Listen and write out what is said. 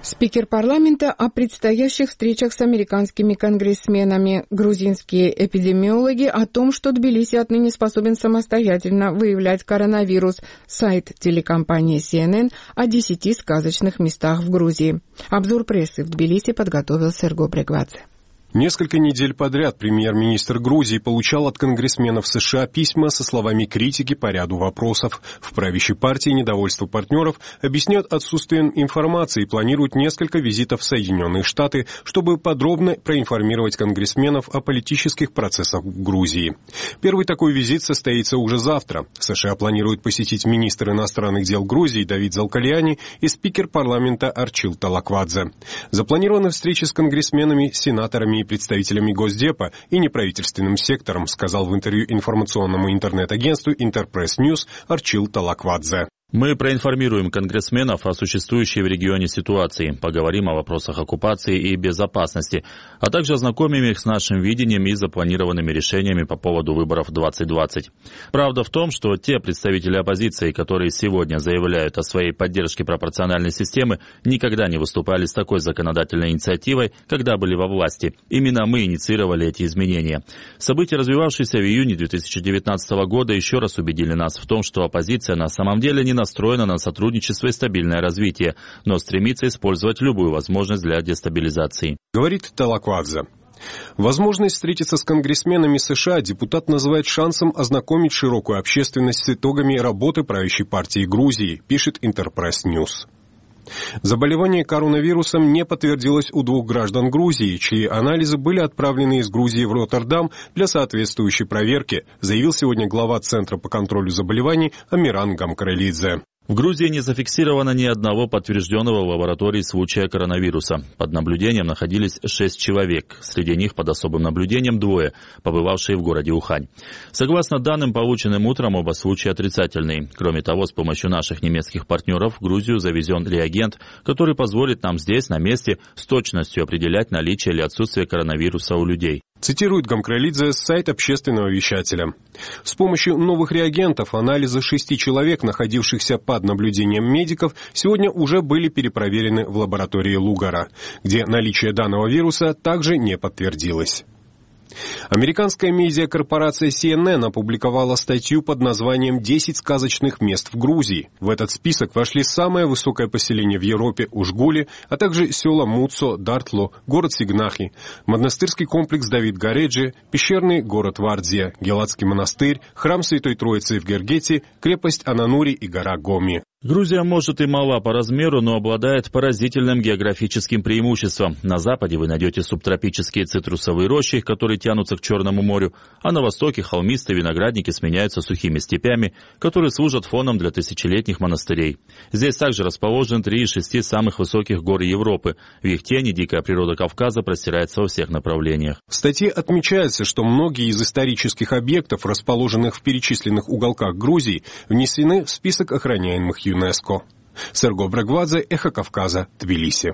Спикер парламента о предстоящих встречах с американскими конгрессменами. Грузинские эпидемиологи о том, что Тбилиси отныне способен самостоятельно выявлять коронавирус. Сайт телекомпании CNN о 10 сказочных местах в Грузии. Обзор прессы в Тбилиси подготовил Серго Брегвадзе. Несколько недель подряд премьер-министр Грузии получал от конгрессменов США письма со словами критики по ряду вопросов. В правящей партии недовольство партнеров объясняют отсутствием информации и планируют несколько визитов в Соединенные Штаты, чтобы подробно проинформировать конгрессменов о политических процессах в Грузии. Первый такой визит состоится уже завтра. США планируют посетить министр иностранных дел Грузии Давид Залкальяни и спикер парламента Арчил Талаквадзе. Запланированы встречи с конгрессменами, сенаторами и представителями Госдепа и неправительственным сектором, сказал в интервью информационному интернет-агентству Интерпресс Ньюс Арчил Талаквадзе. Мы проинформируем конгрессменов о существующей в регионе ситуации, поговорим о вопросах оккупации и безопасности, а также ознакомим их с нашим видением и запланированными решениями по поводу выборов 2020. Правда в том, что те представители оппозиции, которые сегодня заявляют о своей поддержке пропорциональной системы, никогда не выступали с такой законодательной инициативой, когда были во власти. Именно мы инициировали эти изменения. События, развивавшиеся в июне 2019 года, еще раз убедили нас в том, что оппозиция на самом деле не настроена на сотрудничество и стабильное развитие, но стремится использовать любую возможность для дестабилизации. Говорит Талаквадзе. Возможность встретиться с конгрессменами США депутат называет шансом ознакомить широкую общественность с итогами работы правящей партии Грузии, пишет Интерпресс Ньюс. Заболевание коронавирусом не подтвердилось у 2 граждан Грузии, чьи анализы были отправлены из Грузии в Роттердам для соответствующей проверки, заявил сегодня глава Центра по контролю заболеваний Амиран Гамкаралидзе. В Грузии не зафиксировано ни одного подтвержденного в лаборатории случая коронавируса. Под наблюдением находились 6 человек. Среди них под особым наблюдением 2, побывавшие в городе Ухань. Согласно данным, полученным утром, оба случая отрицательные. Кроме того, с помощью наших немецких партнеров в Грузию завезен реагент, который позволит нам здесь, на месте, с точностью определять наличие или отсутствие коронавируса у людей. Цитирует Гамкаралидзе сайт общественного вещателя. С помощью новых реагентов анализы 6 человек, находившихся под наблюдением медиков, сегодня уже были перепроверены в лаборатории Лугара, где наличие данного вируса также не подтвердилось. Американская медиакорпорация CNN опубликовала статью под названием «10 сказочных мест в Грузии». В этот список вошли самое высокое поселение в Европе Ужгули, а также села Муцо, Дартло, город Сигнахи, монастырский комплекс Давид Гареджи, пещерный город Вардзия, Геладский монастырь, храм Святой Троицы в Гергете, крепость Ананури и гора Гоми. Грузия, может, и мала по размеру, но обладает поразительным географическим преимуществом. На западе вы найдете субтропические цитрусовые рощи, которые тянутся к Черному морю, а на востоке холмистые виноградники сменяются сухими степями, которые служат фоном для тысячелетних монастырей. Здесь также расположены 3 из 6 самых высоких гор Европы. В их тени дикая природа Кавказа простирается во всех направлениях. В статье отмечается, что многие из исторических объектов, расположенных в перечисленных уголках Грузии, внесены в список охраняемых ЮНЕСКО. Серго Брегвадзе, Эхо Кавказа, Тбилиси.